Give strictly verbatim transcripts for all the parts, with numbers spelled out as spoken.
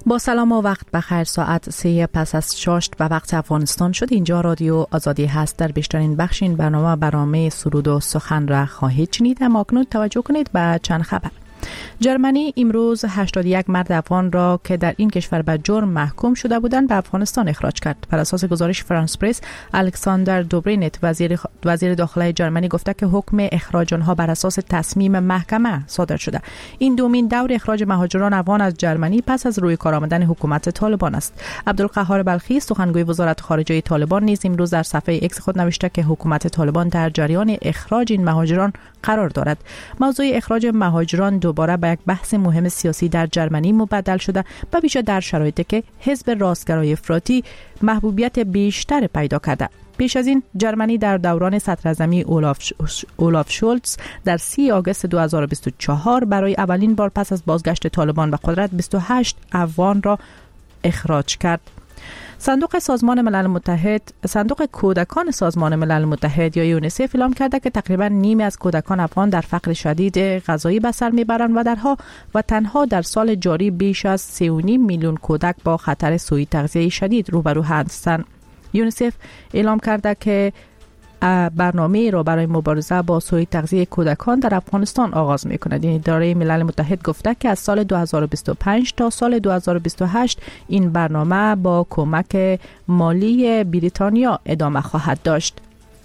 با سلام و وقت بخیر. ساعت سه پس از شاشت و وقت افغانستان شد. اینجا رادیو آزادی هست. در بیشترین بخش این برنامه برنامه سرود و سخن را خواهید شنید. اما اکنون توجه کنید به چند خبر. جرمنی امروز هشتاد و یک مرد افغان را که در این کشور به جرم محکوم شده بودند به افغانستان اخراج کرد. بر اساس گزارش فرانس پرس، الکساندر دوبرینت وزیر وزیر داخلی جرمنی گفته که حکم اخراج آنها بر اساس تصمیم محکمه صادر شده. این دومین دور اخراج مهاجران افغان از جرمنی پس از روی کار آمدن حکومت طالبان است. عبدالقهار بلخی، سخنگوی وزارت خارجه طالبان، نیز امروز در صفحه ایکس خود نوشته که حکومت طالبان در جریان اخراج این مهاجران قرار دارد. موضوع اخراج مهاجران دوباره به یک بحث مهم سیاسی در جرمنی مبدل شده، به ویژه در شرایطی که حزب راستگرای افراطی محبوبیت بیشتر پیدا کرده. پیش از این جرمنی در دوران صدراعظمی اولاف اولاف شولتز در سی آگوست دو هزار و بیست و چهار برای اولین بار پس از بازگشت طالبان به قدرت بیست و هشت افغان را اخراج کرد. صندوق سازمان ملل متحد صندوق کودکان سازمان ملل متحد یا یونیسف اعلام کرده که تقریبا نیمی از کودکان افغان در فقر شدید غذایی به سر میبرند و درها و تنها در سال جاری بیش از سه و نیم میلیون کودک با خطر سوء تغذیه شدید روبرو هستند. یونیسف اعلام کرده که برنامه را برای مبارزه با سوء تغذیه کودکان در افغانستان آغاز می‌کند. این اداره ملل متحد گفته که از سال دو هزار و بیست و پنج تا سال دو هزار و بیست و هشت این برنامه با کمک مالی بریتانیا ادامه خواهد داشت.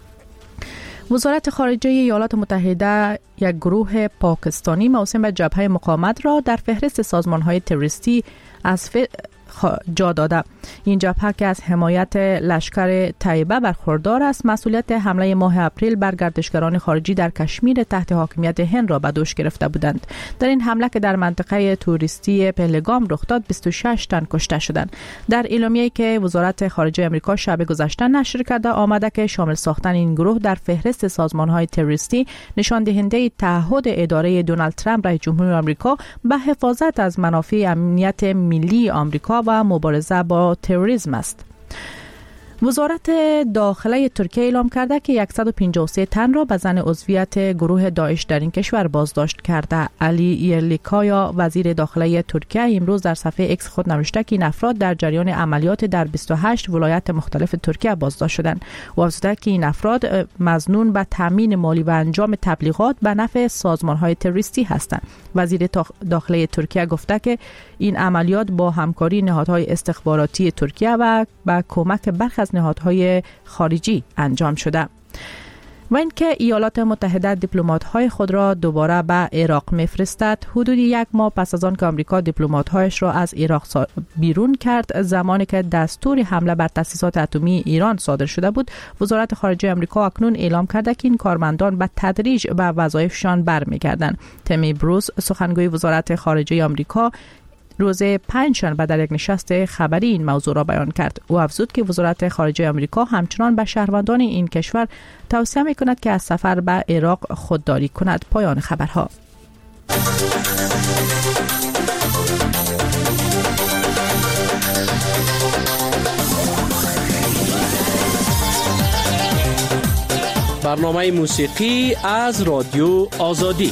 وزارت خارجه ایالات متحده یک گروه پاکستانی موسوم به جبهه مقاومت را در فهرست سازمان‌های تروریستی از ف... جا داده. این جبهه که از حمایت لشکر طیبه برخوردار است، مسئولیت حمله ماه اپریل بر گردشگران خارجی در کشمیر تحت حاکمیت هند را به دوش گرفته بودند. در این حمله که در منطقه توریستی پهلگام رخ داد، بیست و شش تن کشته شدند. در اعلامیه‌ای که وزارت خارجه آمریکا شب گذشته نشر کرده آمده که شامل ساختن این گروه در فهرست سازمان‌های تروریستی نشان دهنده تعهد اداره دونالد ترامپ رئیس جمهور آمریکا به حفاظت از منافع امنیت ملی آمریکا و مبارزه با تروریسم است. وزارت داخلی ترکیه اعلام کرده که صد و پنجاه و سه تن را به ظن عضویت گروه داعش در این کشور بازداشت کرده. علی یرلیکایا وزیر داخلی ترکیه امروز در صفحه ایکس خود نوشته که این افراد در جریان عملیات در بیست و هشت ولایت مختلف ترکیه بازداشت شدند. او افزوده که این افراد مظنون به تامین مالی و انجام تبلیغات به نفع سازمان‌های تروریستی هستند. وزیر داخلی ترکیه گفته که این عملیات با همکاری نهادهای استخباراتی ترکیه و با کمک برخی از نهادهای خارجی انجام شده. و اینکه ایالات متحده دیپلمات‌های خود را دوباره به عراق می‌فرستد. حدود یک ماه پس از آن که آمریکا دیپلمات‌هایش را از عراق بیرون کرد، زمانی که دستور حمله بر تأسیسات اتمی ایران صادر شده بود، وزارت خارجه آمریکا اکنون اعلام کرده که این کارمندان به تدریج به وظایفشان برمیگردند. تمی بروس، سخنگوی وزارت خارجه آمریکا، روز پنجشنبه در یک نشست خبری این موضوع را بیان کرد. او افزود که وزارت خارجه آمریکا همچنان به شهروندان این کشور توصیه می‌کند که از سفر به عراق خودداری کند. پایان خبرها. برنامه موسیقی از رادیو آزادی.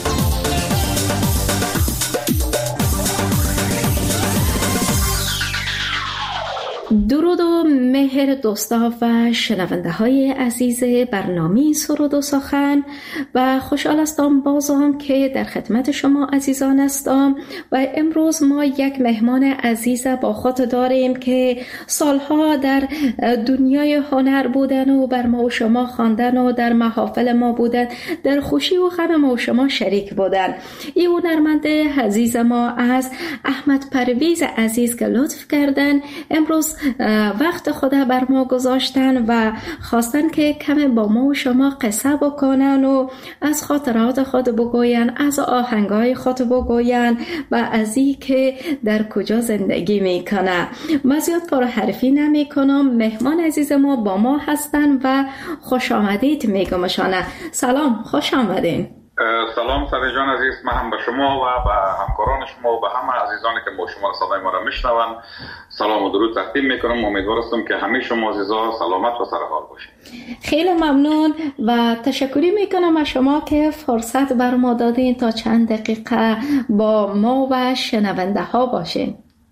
درود و مهر دوستا و شنونده های عزیز برنامه سرود و سخن و خوشحال هستم بازم که در خدمت شما عزیزان هستم و امروز ما یک مهمان عزیز با خود داریم که سالها در دنیای هنر بودن و بر ما و شما خواندن و در محافل ما بودن، در خوشی و غم ما و شما شریک بودن. این هنرمند عزیز ما از احمد پرویز عزیز که لطف کردن امروز وقت خود بر ما گذاشتن و خواستن که کمی با ما و شما قصه بکنن و از خاطرات خود بگوین، از آهنگای خود بگوین و از این که در کجا زندگی میکنه. من زیاد پرحرفی نمی کنم. مهمان عزیز ما با ما هستن و خوش آمدید میگم شانه. سلام، خوش آمدین. سلام سره جان عزیز، من هم به شما و به همکاران شما و به همه عزیزانی که با شما صدای ما را میشنون سلام و درود تقدیم میکنم. امیدوار هستم که همه شما عزیزا سلامت و سرحال باشید. خیلی ممنون و تشکری میکنم از شما که فرصت بر ما دادین تا چند دقیقه با ما و شنونده ها باشین.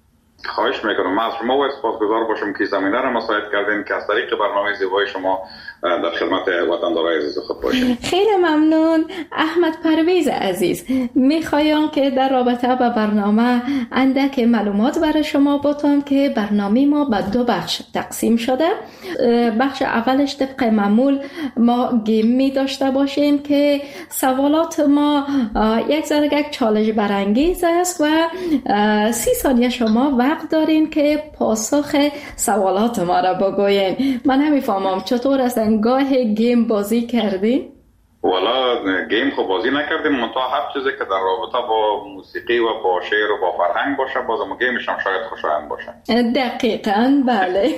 خواهش میکنم. من از شما و سپاسگزار باشم که زمینه را مساعد کردین که از طریق برنامه زیبای شما در خدمت وطندارای عزیز خود باشیم. خیلی ممنون. احمد پرویز عزیز، میخوایم که در رابطه با برنامه اندک معلومات برای شما بتم که برنامه ما به دو بخش تقسیم شده. بخش اولش طبق معمول ما گیم می داشته باشیم که سوالات ما یک ذره یک چالش برانگیز است و سی ثانیه شما وقت دارین که پاسخ سوالات ما را بگوین. من نمیفهمم چطور است گاه گیم بازی کردین؟ والا گیم خب بازی نکردیم، منتها هر چیزی که در رابطه با موسیقی و با شعر و با فرهنگ باشه بازم گیمش هم شاید خوشایند باشه. دقیقاً بله.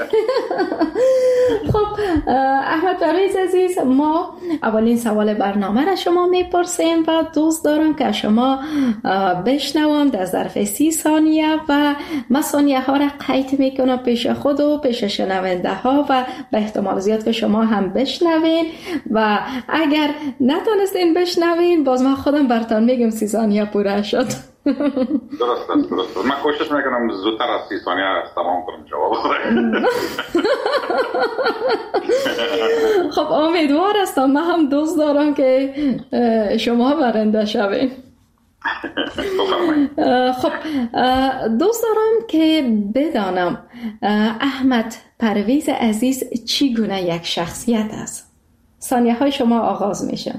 خب احمد پرویز عزیز، ما اولین سوال برنامه را شما میپرسیم و دوست دارم که شما بشنوم در ظرف سی ثانیه و من ثانیه ها را قید میکنم پیش خود و پیش شنونده ها و به احتمال زیاد که شما هم بشنوین و اگر نتونستین بشنوین باز من خودم براتون میگم سی ثانیه پوره شد. درست است درست است. من کوشش میکنم زودتر از سی ثانیه تمام کنم جواب. خب امیدوار هستم. من هم دوست دارم که شما برنده شوین. خب دوست دارم که بدانم احمد پرویز عزیز چی گونه یک شخصیت است؟ ثانیه های شما آغاز میشه.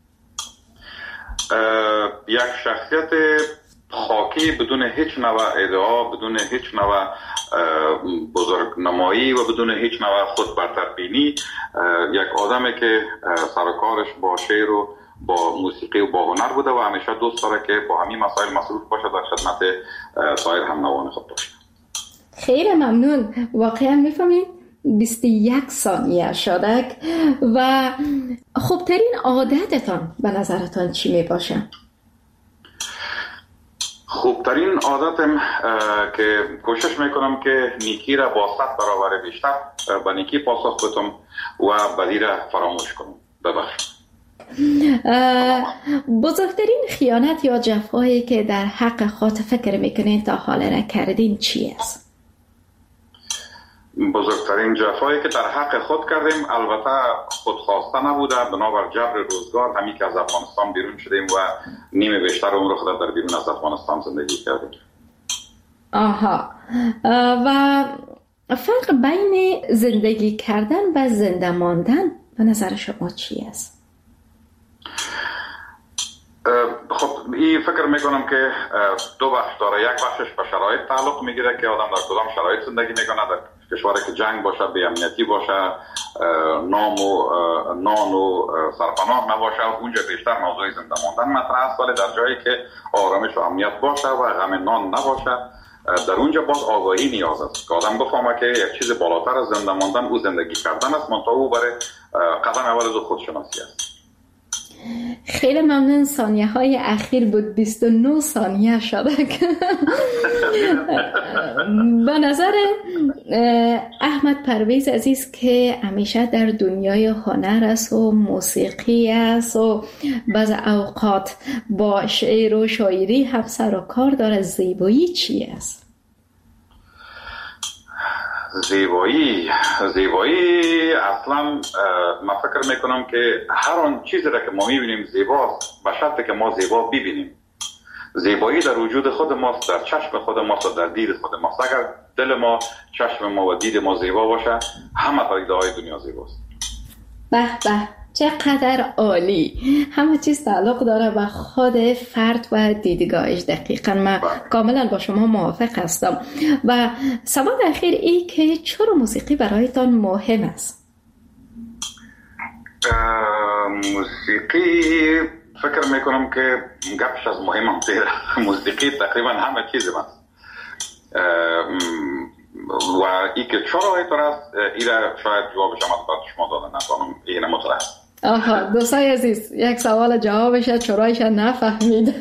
یک شخصیت خاکی بدون هیچ نوع ادعا، بدون هیچ نوع بزرگنمایی و بدون هیچ نوع خود برتربینی، یک آدمی که سر و کارش با شعر و با موسیقی و با هنر بوده و همیشه دوست داره که با همین مسائل مصروف باشه، در خدمت سایر هم نوان خود باشه. خیلی ممنون. واقعا میفهمید بیست و یک ثانیه شده و خوبترین عادتتان به نظرتان چی می باشه؟ خوبترین عادتم که کوشش میکنم که نیکی را با صد برابر بیشتر به نیکی پاسخ بدم و بدی را فراموش کنم. ببخشید. بزرگترین خیانت یا جفایی که در حق خود فکر میکنین تا حالا نکردین چی است؟ بزرگترین جفایی که در حق خود کردیم البته خودخواسته نبوده، بنابر جبر روزگار همین که از افغانستان بیرون شدیم و نیمه بیشتر عمر خود در بیرون از افغانستان زندگی کردیم. آها. و فرق بین زندگی کردن و زنده ماندن به نظر شما چی است؟ خب این فکر میکنم که دو بخش داره. یک بخشش به شرایط تعلق میگیره که آدم در کدام شرایط زندگی میکنه. در کشوری که جنگ باشه، بی امنیتی باشه، نام و نان و سرپناه نباشه، اونجا بیشتر موضوع زنده ماندن مطرح است. ولی در جایی که آرامش و امنیت باشه و غم نان نباشه، در اونجا باز آگاهی نیاز است که آدم بفهمه که یک چیز بالاتر از زنده ماندن او زندگی کردن است، منتها او برای قدم اول از خودشناسی است. خیلی ممنون. ثانیه های اخیر بود بیست و نه ثانیه شده. به نظر احمد پرویز عزیز که همیشه در دنیای هنر است و موسیقی است و بعض اوقات با شعر و شاعری هم سر و کار داره، زیبایی چی است؟ زیبایی زیبایی اصلا من فکر میکنم که هر آن چیزی را که ما میبینیم زیباست به شرطی که ما زیبا ببینیم. زیبایی در وجود خود ماست، در چشم خود ماست و در دید خود ماست. اگر دل ما، چشم ما و دید ما زیبا باشه، همه پدیده‌های دنیا زیباست. به به، چقدر عالی. همه چیز تعلق داره به خود فرد و دیدگاهش. دقیقا من کاملا با شما موافق هستم. و سوال اخیر ای که چرا موسیقی برایتان مهم است؟ موسیقی فکر میکنم که گپش از مهم هم تیره. موسیقی تقریبا همه چیز است و ای که چرا اینطور است، ایره شاید جوابش هم از شما دادن نتوانم. این مطرح است. آها دوستای عزیز، یک سوال جوابش چرایش نفهمید.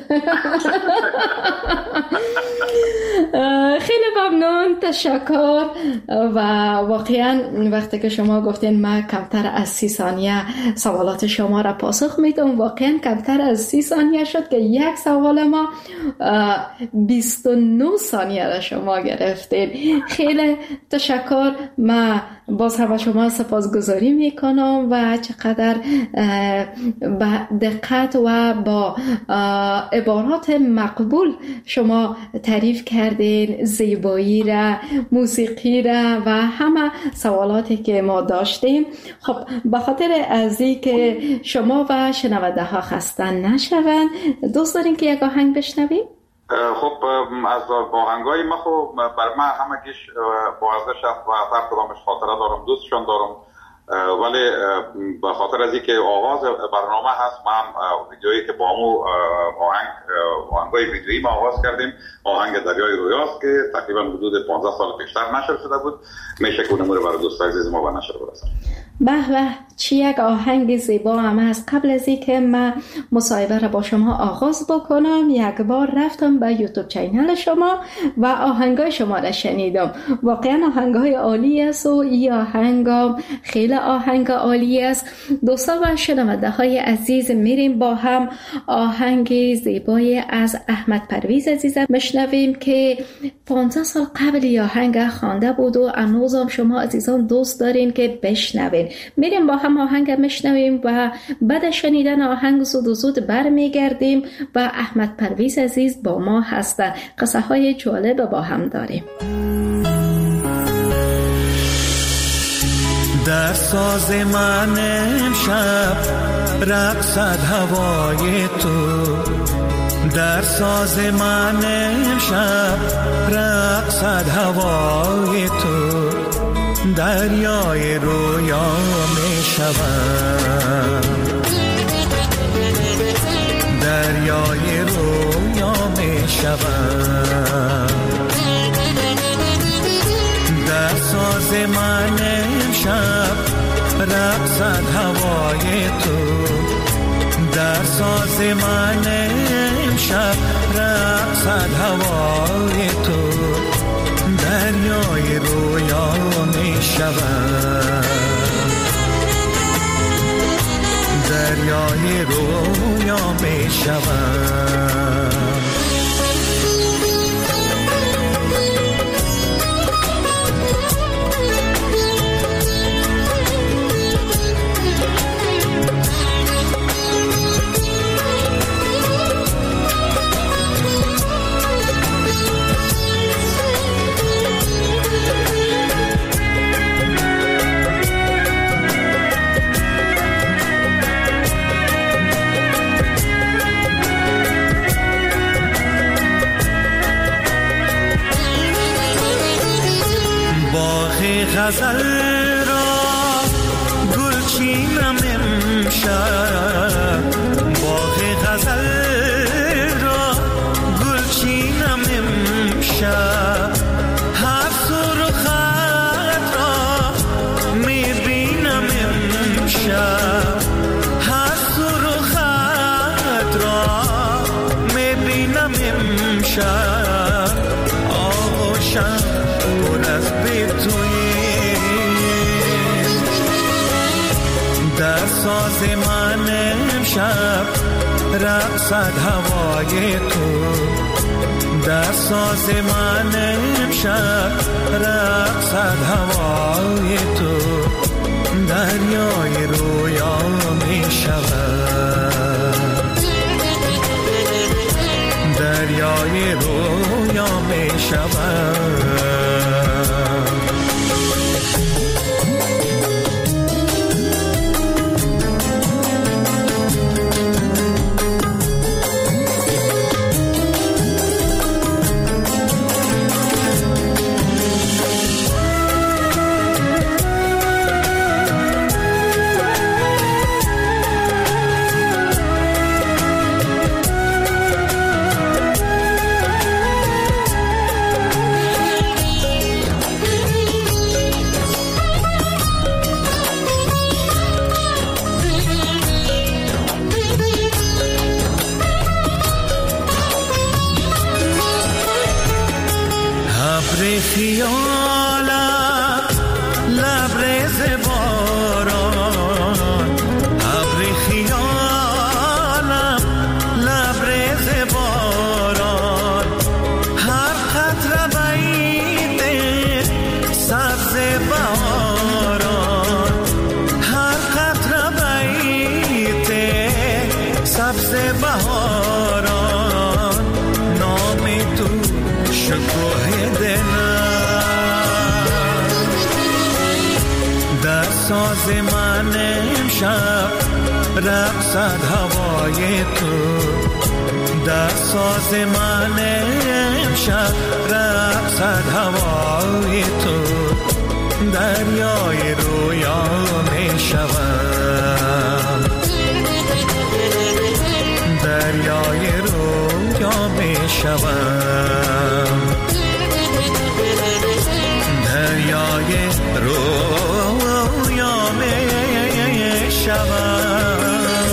خیلی ممنون، تشکر. و واقعا وقتی که شما گفتین ما کمتر از سی ثانیه سوالات شما را پاسخ میدم، واقعا کمتر از سی ثانیه شد که یک سوال ما بیست و نه ثانیه را شما گرفتین. خیلی تشکر. ما باز هم شما سپاسگزاری میکنم و چقدر با دقت و با عبارات مقبول شما تعریف کردین زیبایی را، موسیقی را و همه سوالاتی که ما داشتیم. خب به خاطر از این که شما و شنونده ها خسته نشوند، دوست دارین که یک آهنگ بشنویم؟ خب از آهنگای ما خب بر من همگیش با ارزش است و هر کدامش خاطره دارم، دوستشان دارم، ولی به خاطر از اینکه آغاز برنامه هست، ما هم ویدیویی که با مو آهنگ آهنگای ویدیویی ما آغاز کردیم، آهنگ دریای رویاست که تقریبا حدود پانزده سال پیشتر نشر شده بود. میشه که اونمو رو برای دوستای عزیز ما به نشر برسونیم. به به، چی یک آهنگ زیبا هم هست. قبل از اینکه من مصاحبه را با شما آغاز بکنم، یک بار رفتم به یوتیوب چینل شما و آهنگای شما را شنیدم. واقعا آهنگای عالی است و این آهنگ خیلی آهنگ عالی است. دوستان و شنونده های عزیز، میریم با هم آهنگ زیبای از احمد پرویز عزیز مشنویم که پانزده سال قبل این آهنگ خوانده بود و هنوزم شما عزیزان دوست دارین که بشنوین. میریم با هم آهنگ مشنویم و بعد شنیدن آهنگ زود و زود برمیگردیم و احمد پرویز عزیز با ما هستن. قصه های جالب با هم داریم. در ساز من امشب رقصد هوای تو، در ساز من امشب رقصد هوای تو، دریای رویا می شوم، دریای رویا می شوم، در ساز من امشب رقصد هوای تو، در ساز من امشب رقصد هوای تو، دریای رویا می شوم، دریای رویا می شوم. غزل را گلچینم امشب، باغ غزل را گلچینم امشب، هر سرخت را میبینم امشب، هر سرخت را میبینم امشب، آغوشم پر از بی تویی، در ساز من امشب رقصد هوای تو، در ساز من امشب رقصد هوای تو، دریای رویا می شود، دریای رویا می شود. خیالم لبریز باران، ابر خیالم لبریز باران، هر قطره بید سبز بهاران، هر قطره بید سبز بهاران، نام تو شکوه در ساز من امشب رقصد هوای تو، در ساز من امشب رقصد هوای تو، دریای رویا می شوم، دریای رویا می شوم، دریای رویا می شوم.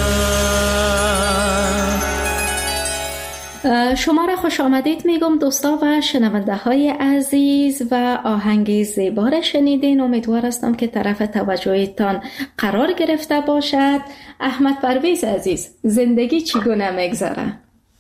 شما را خوش آمدید میگم دوستا و شنونده های عزیز و آهنگ زیبا را شنیدین. امیدوار هستم که طرف توجهتان قرار گرفته باشد. احمد پرویز عزیز، زندگی چگونه میگذره؟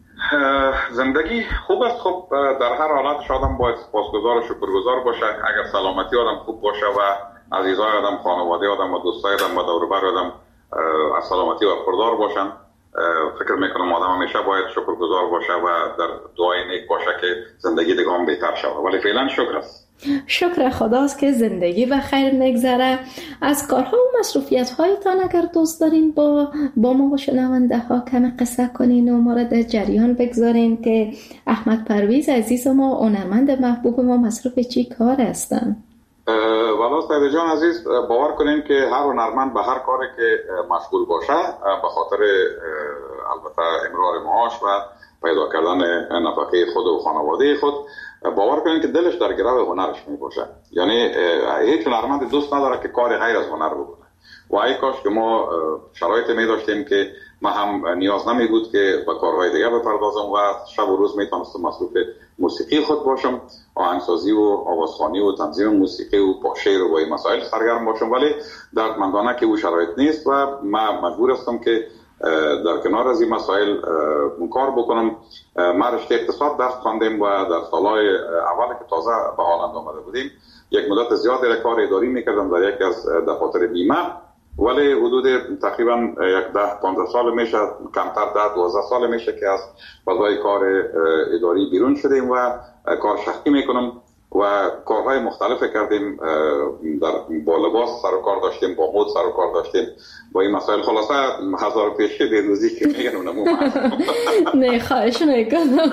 زندگی خوب است. خب در هر حالت آدم باید سپاسگزار و شکرگزار باشه. اگر سلامتی آدم خوب باشه و عزیزای آدم، خانواده آدم و دوستای آدم و دور و بر آدم از سلامتی و خبردار باشن، فکر میکنم آدم همیشه باید شکرگزار باشه و در دعای نیک باشه که زندگی دیگه هم بهتر شود. ولی فعلا شکر است. شکر خداست که زندگی به خیر میگذره. از کارها و مسئولیت هایتان اگر دوست دارین با با ما و شنونده ها کمی قصه کنین و ما را در جریان بگذارین که احمد پرویز عزیز ما، هنرمند محبوب ما، مصروف چی کار هستن؟ والا سید جان عزیز، باور کنین که هر هنرمند به هر کاری که مشغول باشه به خاطر البته امرار معاش و پیدا کردن نفقه خود و خانواده خود، باور کنین که دلش در گرو هنرش می باشه. یعنی هیچ هنرمند دوست نداره که کار غیر از هنر بکنه و ای کاش که ما شرایط می داشتیم که ما هم نیاز نمی بود که به کارهای دیگر بپردازم و شب و روز می تونستم مصروف موسیقی خود باشم، آهنگسازی و آوازخوانی و تنظیم موسیقی و با شعر و با این مسائل سرگرم باشم. ولی دردمندانه که او شرایط نیست و من مجبور هستم که در کنار از این مسائل کار بکنم. ما رشته اقتصاد درس خواندیم و در سالهای اول که تازه به هالند آمده بودیم یک مدت زیادی را کار اداری میکردم در یک از دفاتر بیمه، ولی حدود تقریبا یک ده پانزده سال میشه، کمتر ده دوازده سال میشه که از فضای کار اداری بیرون شدیم و کار شخصی میکنم و کارهای مختلف کردیم. در با لباس سر و کار داشتیم، با مد سر و کار داشتیم، با این مسائل. خلاصه هزار پیشه دیروزی که میگن اونمو نه خواهش میکنم.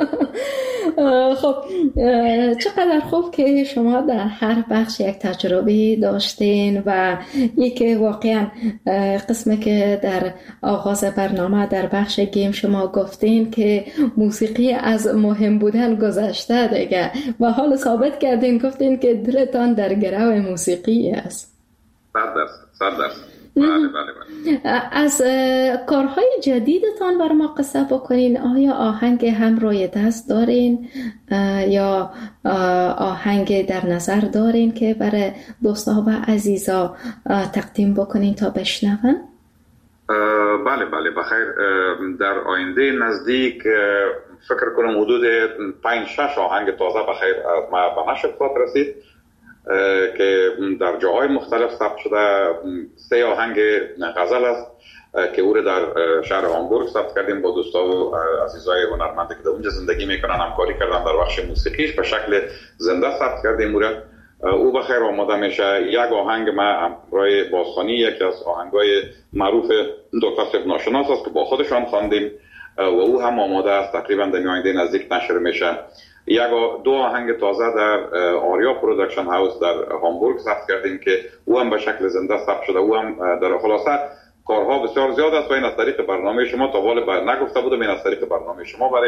خب چقدر خوب که شما در هر بخش یک تجربه داشتین و یکی واقعا قسمی که در آغاز برنامه در بخش گیم شما گفتین که موسیقی از مهم بودن گذشته دیگه و حال ثابت کردین، گفتین که دلتان در گرو موسیقی است. صد درصد صد درصد. بله بله بله. از کارهای جدیدتان بر ما قصه بکنین. آیا آهنگ هم روی دست دارین یا آهنگ در نظر دارین که برای دوستا و عزیزا تقدیم بکنین تا بشنون؟ بله بله بخیر. در آینده نزدیک فکر کنم حدود پنج شش آهنگ تازه بخیر از ما به نشر خواهد رسید که در جاهای مختلف ثبت شده. سه آهنگ غزل است که او را در شهر هامبورگ ثبت کردیم با دوستا و عزیزای هنرمندی که در اونجا زندگی میکنن، همکاری کردن در بخش موسیقیش به شکل زنده ثبت کردیم. او را او بخیر آماده میشه. یک آهنگ ما همراه بازخوانی، یکی از آهنگای معروف دکتر صاحب ناشناس است که با خودشان خواندیم و او هم آماده است، تقریبا در آینده نزدیک نشر میشه. یک دو آهنگ تازه در آریا پروداکشن هاوس در هامبورگ ثبت کردیم که او هم به شکل زنده ثبت شده. او هم در خلاصه کارها بسیار زیاد است و این از طریق برنامه شما تا والا نگفته بودم، این از طریق برنامه شما برای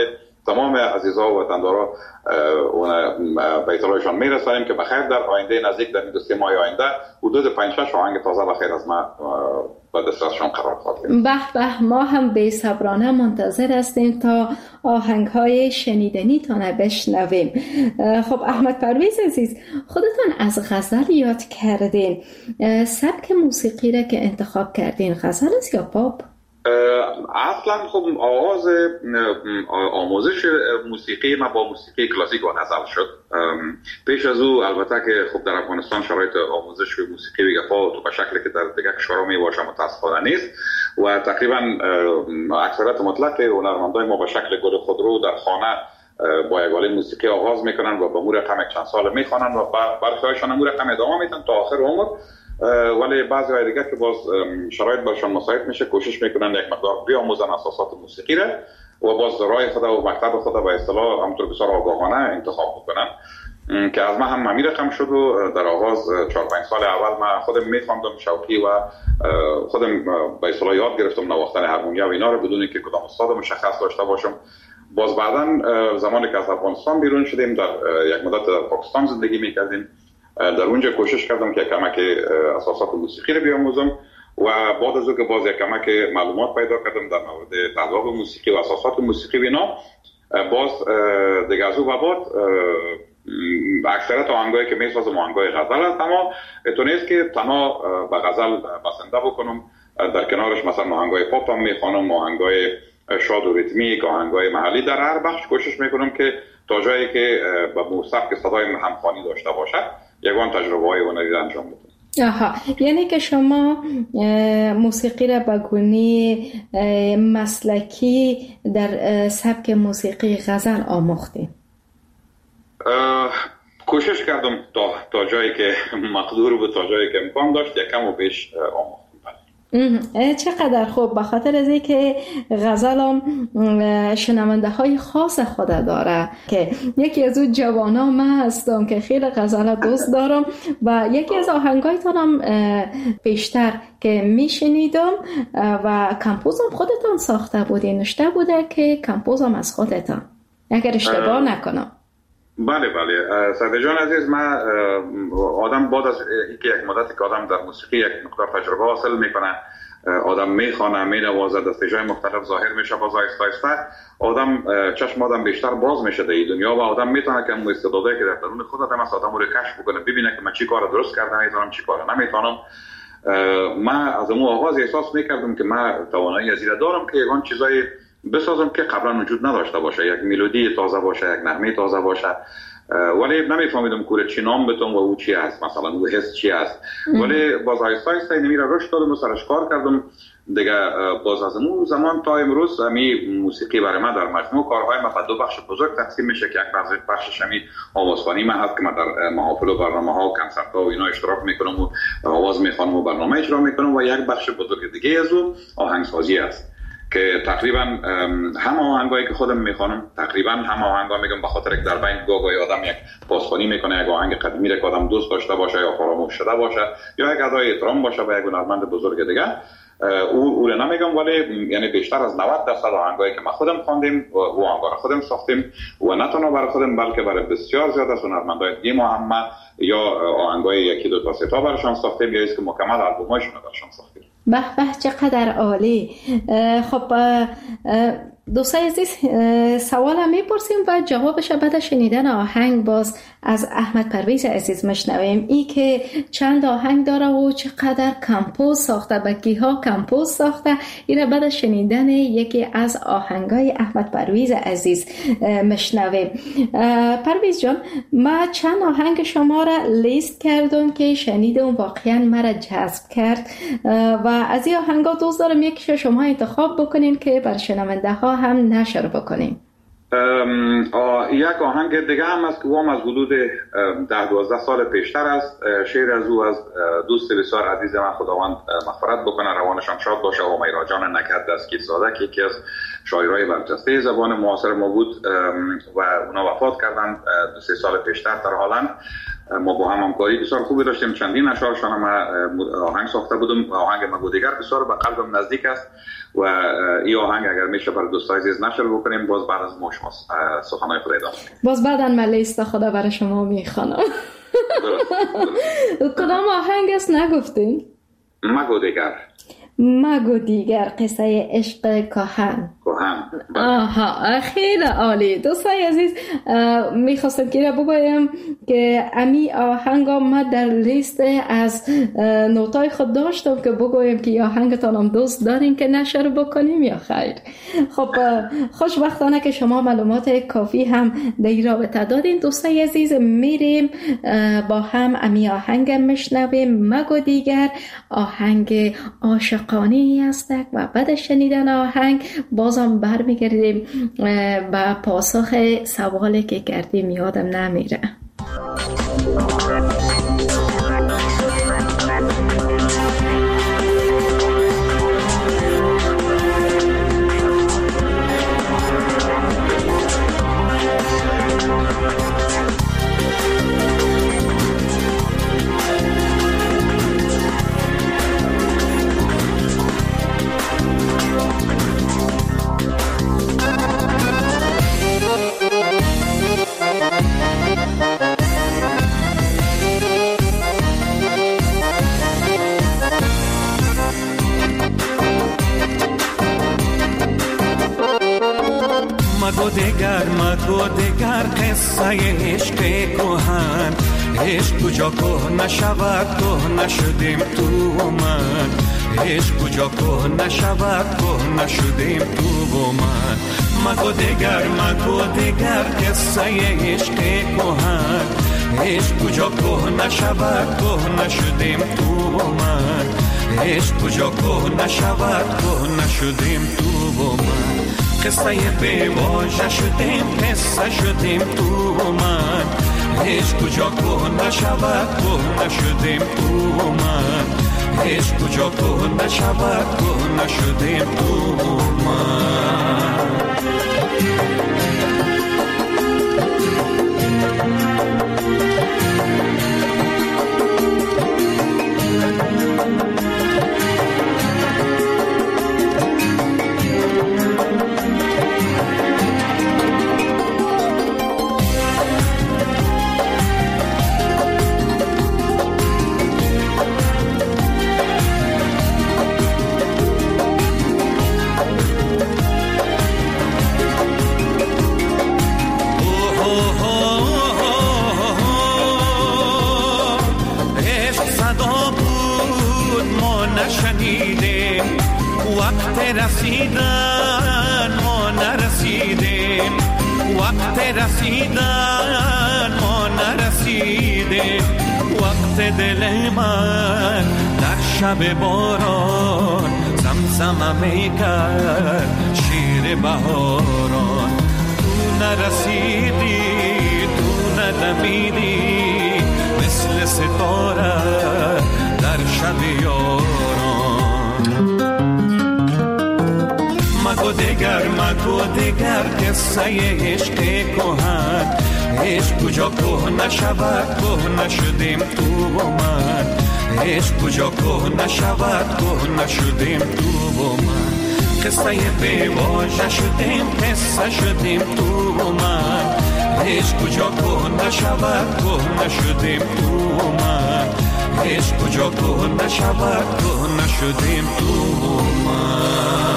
تمام عزیزا و وطندارا اون به اطلاعشان میرسانیم که بخیر در آینده نزدیک در این دو سه ماه آینده حدود پنج شش آهنگ تازه بخیر از ما به دسترسشان قرار خواهد. به به، ما هم بی‌صبرانه منتظر هستیم تا آهنگ‌های شنیدنی تان بشنویم. خب احمد پرویز عزیز، خودتان از غزل یاد کردین. سبک موسیقی را که انتخاب کردین غزل است یا پاپ؟ اصلا خب آغاز آموزش موسیقی ما با موسیقی کلاسیک و غزل شد. پیش از او البته که خب در افغانستان شرایط آموزش موسیقی بی‌گفا تو به شکلی که در دیگر کشورها میباشه متاسفانه نیست و تقریبا اکثریت مطلق هنرمندای ما به شکل گل خودرو در خانه با یگاله موسیقی آغاز میکنن و با مور رقم چند سال میخوانن و برخیایشان مور رقم ادامه میدن تا آخر عمر. ولی بعضی های دیگه که باز شرایط برشان مساعد میشه کوشش میکنن یک مقدار بیاموزن اساسات موسیقی را و باز راه خود و مکتب خود به اصطلاح همونطور بسیار آگاهانه انتخاب بکنن که از من هم همین رقم شد و در آغاز چهار پنج سال اول من خودم میخواندم شوقی و خودم به اصطلاح یاد گرفتم نواختن هارمونیا و اینا رو بدون اینکه کدام استاد مشخص داشته باشم. باز بعداً زمانی که از افغانستان بیرون شدیم در یک مدت در پاکستان زندگی میکردیم، در اونجا کوشش کردم که کمک اساسات موسیقی رو بیاموزم و بعد از اون که باز یک کمک معلومات پیدا کردم در مورد تذاب موسیقی و اساسات موسیقی و اینا، باز دیگه از اون بعد اکثرت آهنگایی که میسازم آهنگای غزل است، اما تو نیست که تنها به غزل بسنده بکنم، در کنارش مثلا آهنگای پاپ هم میخوانم، آهنگای شاد و ریتمیک، آهنگای محلی. در هر بخش کوشش میکنم که تا جایی که به سبک صدای همخوانی داشته باشد یگان تجربه های هنری انجام بدم. آها، یعنی که شما موسیقی را به گونه مسلکی در سبک موسیقی غزل آموختید؟ کوشش کردم تا تا جایی که مقدور بود، تا جایی که امکان داشت یکم و بیش آموختم. چقدر خوب، به خاطر از اینکه غزل هم شنونده های خاص خود داره که یکی از اون جوانا من هستم که خیلی غزل دوست دارم و یکی از آهنگایتان هم پیشتر که میشنیدم و کمپوزم خودتان ساخته بودی، نشته بوده که کمپوزم از خودتان اگر اشتباه نکنم. بله بله سعید جان عزیز، من آدم بعد از اینکه یک مدتی که آدم در موسیقی یک مقدار تجربه حاصل میکنه، آدم میخوانه، مینوازه، دستجای مختلف ظاهر میشه، باز آهسته آهسته آدم چشم آدم بیشتر باز میشه در این دنیا و آدم میتونه که اون استعدادایی که در درون خود آدم است آدم رو کشف بکنه، ببینه که من چی کار درست کردم، میتونم چی کار نمیتونم. من از اون آغاز احساس میکردم که من توانایی از این دارم که یگان چیزای بسازم که قبلا وجود نداشته باشه، یک ملودی تازه باشه، یک نغمه تازه باشه، ولی نمیفهمیدم کوره چی نام بتم و او چی است، مثلا او حس چی است. ولی باز آیستا آیستا اینمی را رشد دادم و سرش کار کردم دیگه. باز از اون زمان تا امروز همی موسیقی برای من در مجموع کارهای من دو بخش بزرگ تقسیم میشه که یک بخشش همی آوازخوانی من هست که من در محافل و برنامه‌ها و کنسرت‌ها و اینا اشتراک میکنم و آواز میخوانم و برنامه اجرا میکنم، و یک بخش بزرگ دیگه از اون آهنگسازی است که تقریبا هم آهنگایی که خودم میخوانم، تقریبا هم آهنگا میگم به خاطر که در بین گاهی آدم یک پاسخوانی میکنه، یک آهنگ قدیمی را که آدم دوست داشته باشه یا فراموش شده باشه یا یک ادای احترام باشه به یک هنرمند بزرگ دیگه، او او را نمیگم، ولی یعنی بیشتر از نود درصد آهنگایی که ما خودم خواندیم و آهنگا را خودم ساختیم و نه تنها برای خودم بلکه برای بسیار زیاد از هنرمندای دیگه ما هم یا آهنگای یکی دو تا سه تا براشون ساختیم یا است که مکمل آلبوماشون براشون ساختیم. به به چقدر عالی. خب دوستای عزیز، سوالم میپرسیم و جوابش بعد شنیدن آهنگ باز از احمد پرویز عزیز مشنویم. ای که چند آهنگ داره و چقدر کمپوز ساخته، بکیها کمپوز ساخته، این بعد شنیدن یکی از آهنگای احمد پرویز عزیز مشنویم. پرویز جان، ما چند آهنگ شما را لیست کردم که شنیدم واقعا مرا جذب کرد و از این آهنگا دوست دارم یکیش شما انتخاب بکنین که بر شنونده ها هم نشر بکنیم. یک آهنگ دیگه هم است که هم از حدود ده دوازده سال پیشتر است. شعر از او از دوست بسیار عزیز من، خداوند مغفرت بکنه، روانشان شاد باشه، و میرا جان نکرد دستگیر زاده که یکی از شاعرای برجسته زبان معاصر ما بود و اونا وفات کردن دو سه سال پیشتر در هلند. ما با هم همکاری بسیار خوبی داشتیم. چندین اشعارشان هم آهنگ ساخته بودم. آهنگ مگو دیگر بسیار به قلبم نزدیک است و این آهنگ اگر میشه برای دوستای عزیز نشر بکنیم، باز بعد از ما شما سخنهای خود ادامه میدیم. باز بعداً من لیست خدا برای شما میخوانم. کدام آهنگ است نگفتین؟ مگو دیگر. مگو دیگر، قصه عشق کهن. کهن. آها، خیلی عالی. دوستای عزیز، میخواستم که را بگویم که امی آهنگا ما در لیست از نوتای خود داشتم که بگویم که آهنگتان هم دوست دارین که نشر بکنیم یا خیر. خب خوشبختانه که شما معلومات کافی هم در این رابطه دادین. دوستای عزیز، میریم با هم امی آهنگ میشنویم. مگو دیگر، آهنگ عاشقانه است و بعد شنیدن آهنگ بازم برمیگردیم با پاسخ سوالی که کردیم، یادم نمیره. مگو دیگر مگو دیگر قصه عشق کهن، عشق کجا که نشود که نشدیم تو و من، عشق کجا که نشود که نشدیم تو و من. مگو دیگر مگو دیگر قصه عشق کهن، عشق کجا که نشود که نشدیم تو و من، عشق کجا که نشود که نشدیم تو و من. قصه بیواژه شدیم، قصه شدیم تو و من، عشق کجا که نشود که نشدیم تو و من، عشق کجا که نشود که نشدیم تو و من. رسیدن ما نرسیدیم، وقت رسیدن ما نرسیدیم، وقت دل من در شب باران زمزمه میکرد شیر بهاران. تو نرسیدی تو ندمیدی مثل ستاره در شب یاران. مگو دیگر مگو دیگر قصه عشق کهن، عشق کجا که نشود که نشدیم تو و من، عشق کجا که نشود که نشدیم تو و من. قصه بیواژه شدیم قصه شدیم تو و من، عشق کجا که نشود که نشدیم تو و من، عشق کجا که نشود که نشدیم تو و من.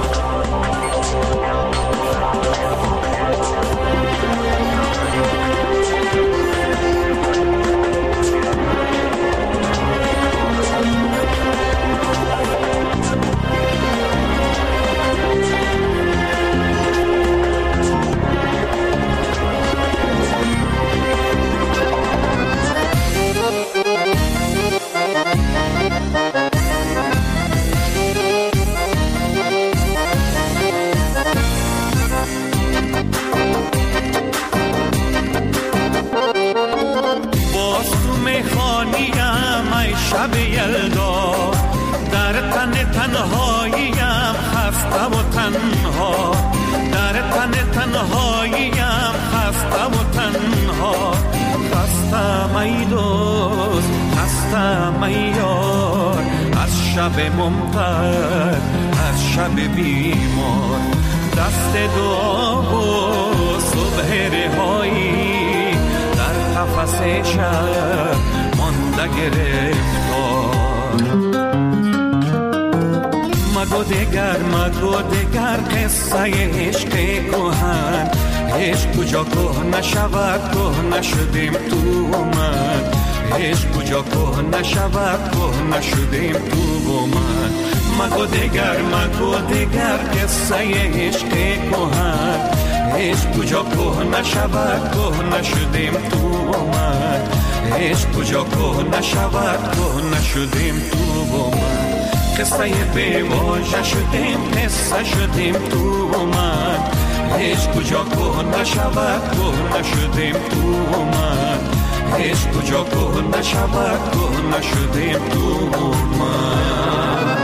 شب یلدا در تن تنهاییم خسته و تنها، در تن تنهاییم خسته و تنها، خستم ای عیار، از شب ممطر، از شب بیمار، دست دعا و صبح رهایی در قفس شب مانده گرفتار. مگو دگر مگو دگر قصه عشق کهن، عشق کجا که نشود که نشدیم تو من، عشق کجا که نشود که نشدیم تو من. مگو دگر مگو دگر قصه عشق کهن، عشق کجا که نشود که نشدیم تو من، عشق کجا که نشود که نشدیم تو من. قصه بیواژه شدیم قصه شدیم تو من، عشق کجا که نشود که نشدیم تو من، عشق کجا که نشود که نشدیم تو من.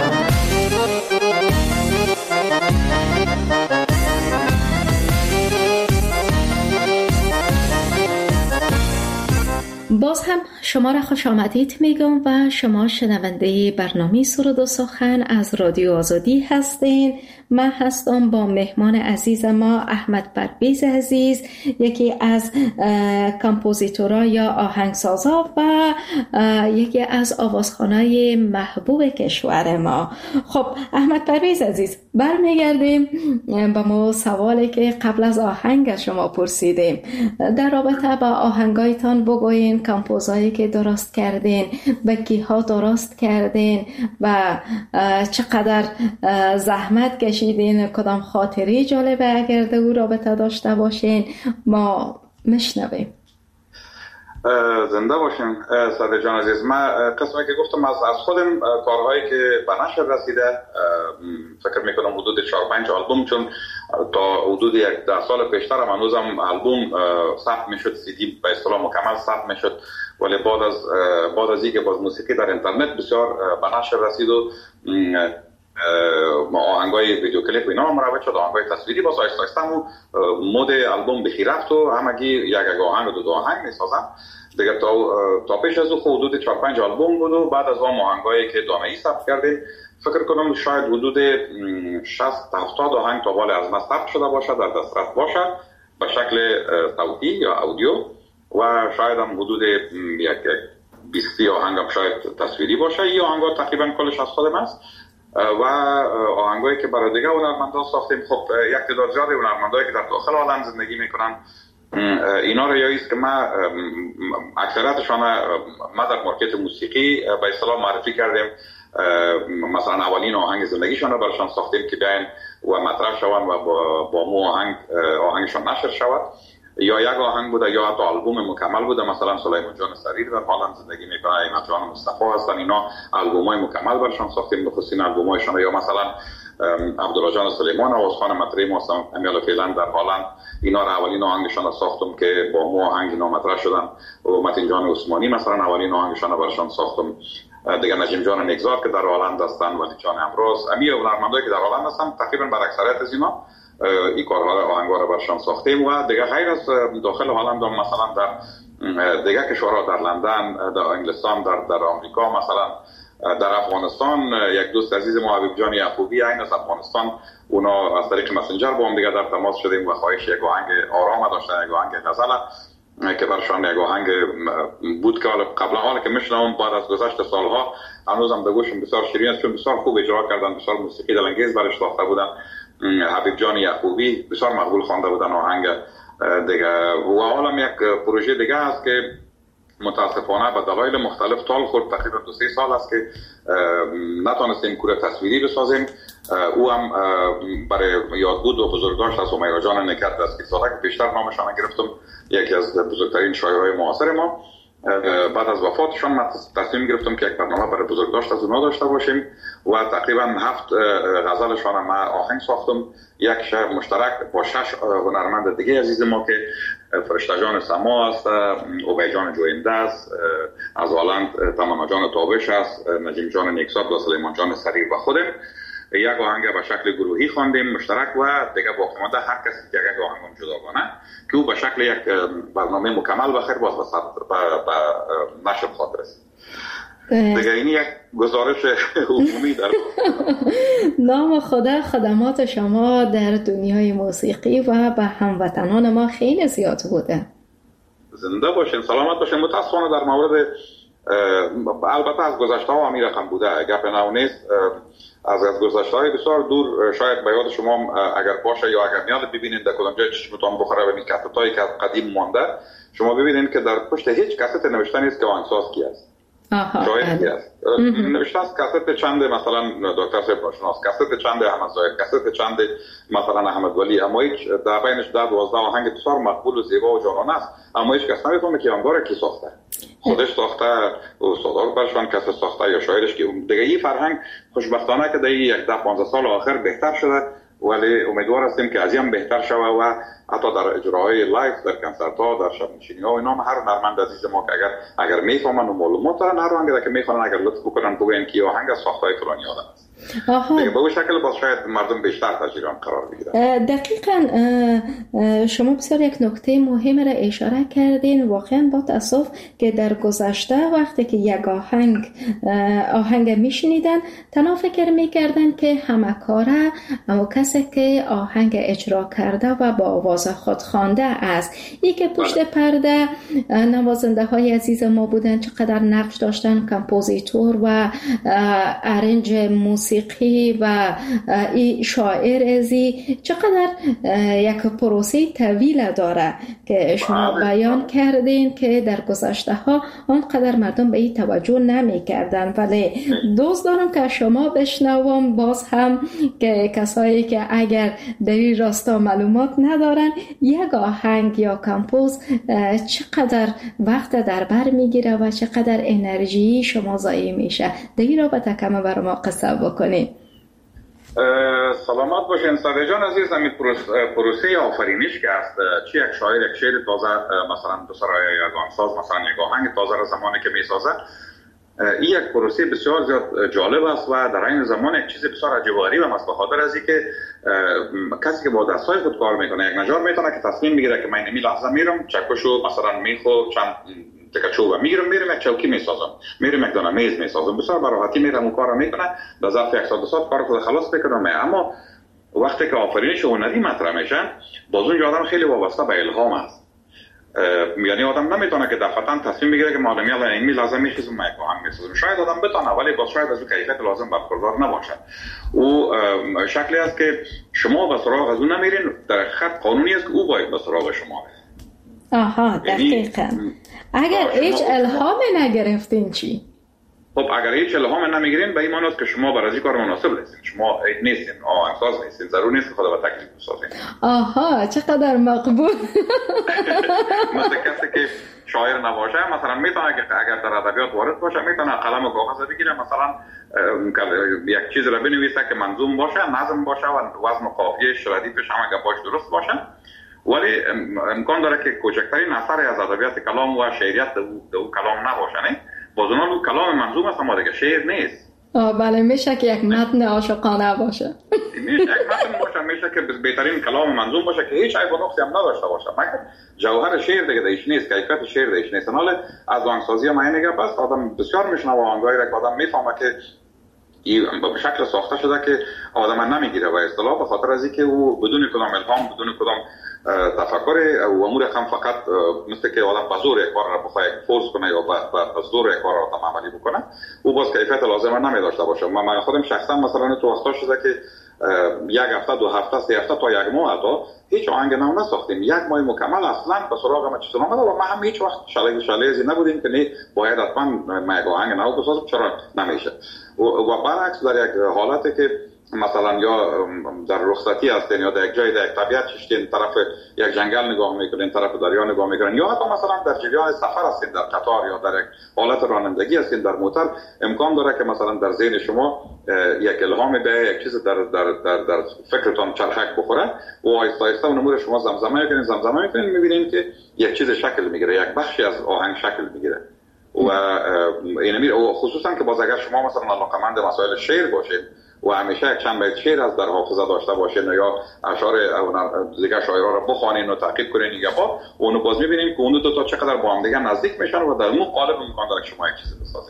باز هم شما را خوش آمدید میگم و شما شنونده برنامه سرود و سخن از رادیو آزادی هستین. من هستم با مهمان عزیز ما احمد پرویز عزیز، یکی از کامپوزیتورها یا آهنگسازا و یکی از آوازخوانای محبوب کشور ما. خب احمد پرویز عزیز، برمیگردیم به ما سوالی که قبل از آهنگ از شما پرسیدیم. در رابطه با آهنگایتان بگوین، کامپوزایی که درست کردین، به کیها درست کردین و چقدر زحمت کشیدین، کدام خاطری جالبه اگر در او رابطه داشته باشین ما میشنویم. زنده باشین ساده جان عزیز. من قسمی که گفتم از از خودم کارهایی که به نشر رسیده، فکر میکنم حدود چهار پنج آلبوم، چون تا حدود یک ده سال پیشتر هم هنوزم آلبوم ثبت میشد، سی دی به اصطلاح مکمل ثبت میشد، ولی بعد از بعد از اینکه باز موسیقی در اینترنت بسیار به نشر رسید و آهنگای ویدیو کلیپ اینا هم مروج شد، آهنگای تصویری باز آیسته آیسته هم مود آلبوم بخی رفت و همگی یک یک آهنگ و دو دو آهنگ میسازن دیگه. تا تا پیش از او حدود چهار پنج آلبوم بود و بعد از اون آهنگایی که دانه‌ای ثبت کردیم فکر کنم شاید حدود شصت هفتاد آهنگ تا بالا از ما ثبت شده باشه، در دسترس باشه به شکل صوتی یا اودیو، و شاید هم حدود یک بیست آهنگ هم شاید تصویری باشه. این آهنگا تقریبا کلش از خودم است و آهنگایی که برای دیگه هنرمندان ساختیم. خب یک تعداد زیادی هنرمندایی که در داخل عالم زندگی میکنن، اینا رو یاییست که ما اکثریتشان ما در مارکت موسیقی به اصطلاح معرفی کردیم، مثلا اولین آهنگ زندگیشان رو براشان ساختیم که بیاین و مطرح شوند و با, با مو آهنگ آهنگشان نشر شود، یا یک آهنگ بوده یا حتی آلبوم مکمل بوده. مثلا سلیمان جان سریر در هلند زندگی میکنه، اینا جان مصطفی هستن، اینا آلبومای مکمل براشان ساختیم، بخصوص آلبومایشان. یا مثلا عبدالله جان سلیمان آوازخوان مطرح ما هستن امیال فعلا در هلند، اینا را اولین آهنگشان را ساختم که با مو آهنگ اینا مطرح شدن. و متین جان عثمانی مثلا اولین آهنگشان را براشان ساختم. دیگه نجیم جان نگذار که در هلند هستن، ولی جان امروز، امی هنرمندایی که در هلند هستن، تقریبا بر اکثریت از اینا این کارها را آهنگا را برشان ساختیم. و دیگه غیر از داخل هلند هم مثلا در دیگه کشورها، در لندن، در انگلستان، در در آمریکا، مثلا در افغانستان یک دوست عزیز ما حبیب جان یعقوبی این از افغانستان، اونا از طریق مسنجر با هم دیگه در تماس شدیم و خواهش یک آهنگ آرام داشتن، یک آهنگ غزل که برشان یک آهنگ بود که قبل حال که میشنم بعد از گذشت سالها هنوزم به گوشم بسیار شیرین است، چون بسیار خوب اجرا کردن، بسیار موسیقی دلانگیز برش ساخته بودن. حبیب جان یعقوبی بسیار مقبول خوانده بودن آهنگ دیگه. و حالا یک پروژه دیگه است که متاسفانه به دلایل مختلف طال خورد، تقریبا دو سه سال است که نتونستیم کور تصویری بسازیم. او هم برای یادبود و بزرگداشت از همیرا جان نکرد دستگیرزاده که بیشتر نامشان گرفتم، یکی از بزرگترین شاعرای معاصر ما. بعد از وفاتشان من تصمیم گرفتم که یک برنامه برای بزرگداشت از اونها داشته باشیم و تقریبا هفت غزلشان ما آهنگ ساختم، یک شعر مشترک با شش هنرمند دیگه عزیز ما که فرشته جان سما است، اوبای جان جوینده است از هلند، تماما جان تابش است، نجیم جان نیکزاد و سلیمان جان سریر و خودم. یک آهنگ به شکل گروهی خواندیم مشترک و دیگه باقی مانده هر کسی یک یک آهنگ جداگانه که او به شکل یک برنامه مکمل بخیر باز به نشر خواهد رسید. دیگه این یک گزارش عمومی در نام خدا خدمات شما در دنیای موسیقی و به هموطنان ما خیلی زیاد بوده. زنده باشین، سلامت باشین. متاسفانه در مورد البته از گذشته ها همین رقم بوده، گپ نو نیست. از از گذشته های بسیار دور شاید به یاد شما اگر باشه یا اگر میاد ببینید در کدام جای چشمتون بخوره و می کاستایی که قدیم مانده، شما ببینید که در پشت هیچ کاست نوشته نیست که آهنگساز کی است. شاید کی است. نوشته است کاست چند مثلا دکتر صاحب ناشناس، کاست چند احمد ظاهر، کاست چند مثلا احمد ولی، اما هیچ در بینش ده دوازده آهنگ بسیار مقبول و زیبا و جانانه است، اما هیچ کس نمیفهمه که آهنگار کی ساخته. خودش ساخته، استادار برشون کس ساخته یا شاعرش که دیگه. این فرهنگ خوشبختانه که در یک ده پانزده سال آخر بهتر شده، ولی امیدوار هستیم که از این بهتر شود و حتی در اجراهای لایو در کنسرت ها در شب نشینی ها و اینا هر هنرمند عزیز ما که اگر اگر میفهمن و معلومات دارن هر آهنگی که میخوان اگر لطف بکنن بگن که آهنگ از ساختهای فلانی آدم است. دیگه به اون شکل باز شاید مردم بیشتر تجربه قرار بگیرن. دقیقاً شما بسیار یک نکته مهم را اشاره کردین. واقعا با تاسف که در گذشته وقتی که یک آهنگ آهنگ میشنیدن تنها فکر میکردن که همه کاره اما کسی که آهنگ اجرا کرده و با آواز خود خوانده است. این که پشت پرده نوازنده های عزیز ما بودن، چقدر نقش داشتن، کمپوزیتور و ارنج موسیقی و این شاعر ازی، چقدر یک پروسه طویل داره که شما بیان کردین که در گذشته ها آنقدر مردم به این توجه نمی کردن. ولی دوست دارم که شما بشنوم باز هم که کسایی که اگر در این راستا معلومات ندارن یک آهنگ یا کمپوز چقدر وقت در بر میگیره و چقدر انرژی شما ضایع میشه. در این رابطه کم بر ما قصه بکنید. سلامت باشین صادق جان عزیز. همین پروسه آفرینش که است، چی یک شاعر یک شعر تازه مثلا دو سرای یک آهنگساز مثلا یک آهنگ تازه را زمانی که میسازه، این یک پروسه بسیار زیاد جالب است و در این زمان یک چیز بسیار عجیب و غریب است، به خاطر از اینکه کسی که با دستای خود کار میکنه یک نجار میتونه که تصمیم بگیره که من این لحظه میرم چکشو مثلا میخو چند تکه چوب میگیرم میرم یک چوکی میسازم، میرم یک دانه میز میسازم، بسیار به راحتی میرم اون کارو میکنه، در ظرف یک ساعت دو ساعت کارو خود خلاص میکنم. اما وقتی که آفرینش هنری مطرح میشه باز اون آدم خیلی وابسته به الهام است. یعنی آدم نمیتونه که دفعتاً تصمیم بگیره که معلومی الان این لازم میخیزم من یک آهنگ میسازم. شاید آدم بتونه ولی باز شاید از اون کیفیت لازم برخوردار نباشه. او شکلی است که شما به سراغ از اون نمیرین، در خط قانونی است که او باید به سراغ شما بره. آها دقیقاً. اگر هیچ الهام نگرفتین چی؟ خب اگر هیچ الهام نمیگیرین به این معنی است که شما برای کار مناسب نیستین، شما نیستین، آهنگساز نیستین، ضرور نیست خدا به تکلیف بسازین. آها چقدر مقبول. مثلا کسی که شاعر نباشه مثلا میتونه که اگر در ادبیات وارد باشه میتونه قلم و کاغذ بگیره مثلا یک چیز را بنویسه که منظوم باشه، نظم باشه و وزن و قافیه ردیفش هم گپاش درست باشه، ولی امکان داره که کوچکترین اثر از ادبیات کلام و شعریت در او کلام نباشه. نه بازون اون کلام منظوم است اما دیگه شعر نیست. آه بله میشه که یک متن عاشقانه باشه. میشه یک متن باشه، میشه که بهترین کلام منظوم باشه که هیچ عیب و نقصی هم نداشته باشه، مگر جوهر شعر دیگه دیش نیست، کیفیت شعر دیش نیست. حالا از آهنگسازی ما اینه که بس آدم بسیار میشنوه آهنگایی را که آدم میفهمه که این به شکل ساخته شده که آدم نمیگیره و اصطلاح به خاطر از اینکه او بدون کدام الهام بدون کدام تفکر و امور هم فقط مثل که آدم به زور یک کار را بخواه فورس کنه یا به زور یک کار را آدم عملی بکنه او باز کیفیت لازم نمی داشته باشه. من خودم شخصا مثلا تو وقتا شده که یک هفته دو هفته سه هفته تا یک ماه تا هیچ آهنگ نو نساختیم، یک ماه مکمل اصلا به سراغ ما چیز نامده و ما هم هیچ وقت شاله شاله‌ای نبودیم که نه باید حتما ما یک آهنگ نو بسازیم، چرا نمیشه. و برعکس در یک حالتی که مثلا یا در رخصتی هستین یا در یک جای در یک طبیعت ششتین طرف یک جنگل نگاه میکنین، طرف دریا نگاه میکنین، یا حتی مثلا در جریان سفر هستین در قطار یا در یک حالت رانندگی هستین در موتور، امکان داره که مثلا در ذهن شما یک الهام به یک چیز در در در, در فکرتون چرخک بخوره و آهسته آهسته اون امور شما زمزمه میکنین زمزمه میکنین میبینین که یک چیز شکل میگیره، یک بخشی از آهنگ شکل میگیره. و این خصوصا که باز اگر شما مثلا علاقه‌مند مسائل شعر باشید و همیشه یک چند بیت شعر از در حافظه داشته باشین یا اشعار دیگه شاعرها را بخوانین و تعقیب کنین دیگه با اونو باز میبینین که اون دو تا چقدر با هم دیگه نزدیک میشن و در اون قالب امکان داره که شما یک چیزی بسازید.